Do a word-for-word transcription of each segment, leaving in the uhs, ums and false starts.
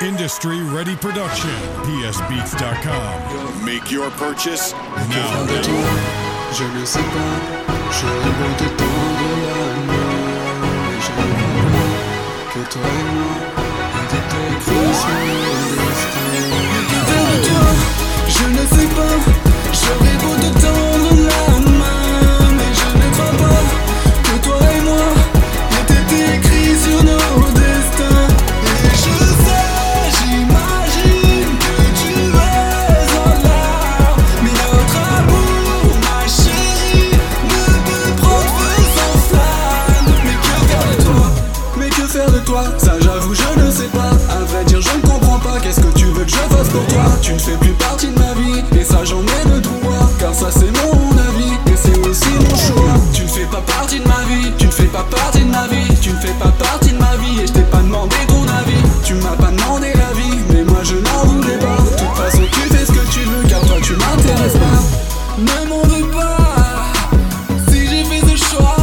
Industry Ready Production. P S Beats dot com. Make your purchase now. Je ne sais pas, j'aurais beau te tendre la main, mais je ne crois pas que toi et moi on était écrits sur le destin. Mais que faire de toi, je ne sais pas, j'aurais beau te tendre la main, mais je ne crois pas que toi et moi étaient écrits sur nos destins. Et je sais, j'imagine que tu es en larmes, mais notre amour, ma chérie, ne peut prendre feu sans flamme. Mais que faire de toi, mais que faire de toi, ça j'avoue je ne sais pas. À vrai dire je ne comprends pas, qu'est-ce que tu veux que je fasse pour toi? Tu ne fais plus partie de ma vie, et ça j'en ai le droit, car ça c'est mon avis, et c'est aussi mon choix. Tu ne fais pas partie de ma vie, tu ne fais pas partie de ma vie, tu ne fais pas partie de ma vie, et je t'ai pas demandé ton avis. Tu m'as pas demandé l'avis, mais moi je n'en voulais pas. De toute façon tu fais ce que tu veux, car toi tu m'intéresses pas. Ne m'en veux pas si j'ai fait ce choix.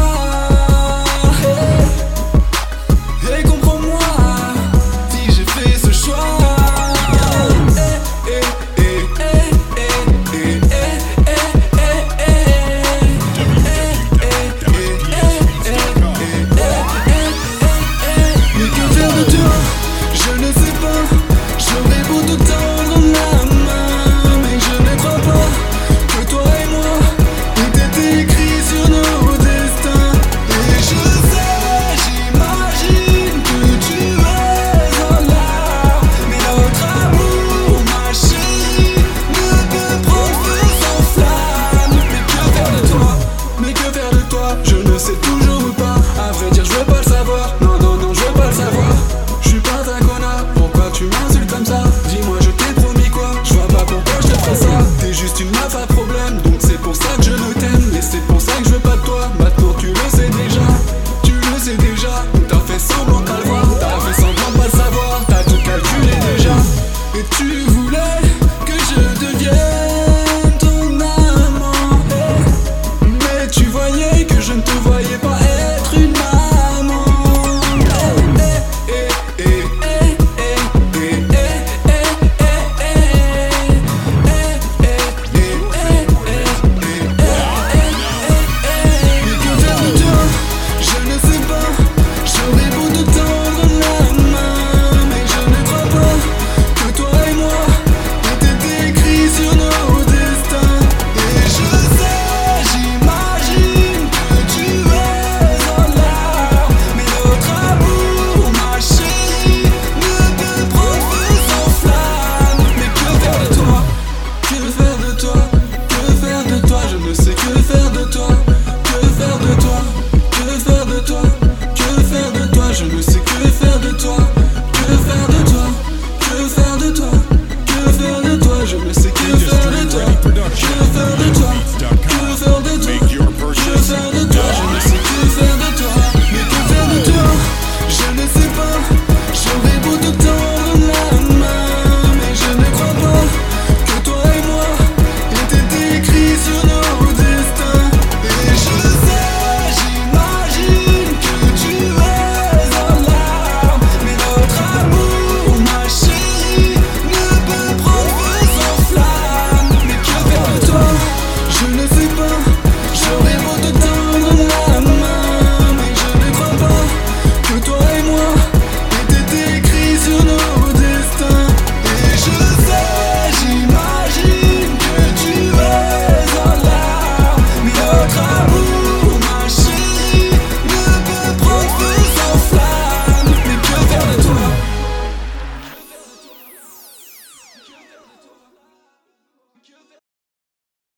Hey, hey, comprends-moi si j'ai fait ce choix. Hey, hey, hey, hey, hey, hey, hey, hey, hey. Mais que faire de toi, je ne sais pas. J'aurais beau te tendre la main, mais je ne crois pas que toi et moi étaient écrits sur nos destins. Et je sais, j'imagine que tu es en larmes, mais notre amour, ma chérie, ne peut prendre feu sans flamme. Mais que faire de toi, mais que faire de toi, je ne sais toujours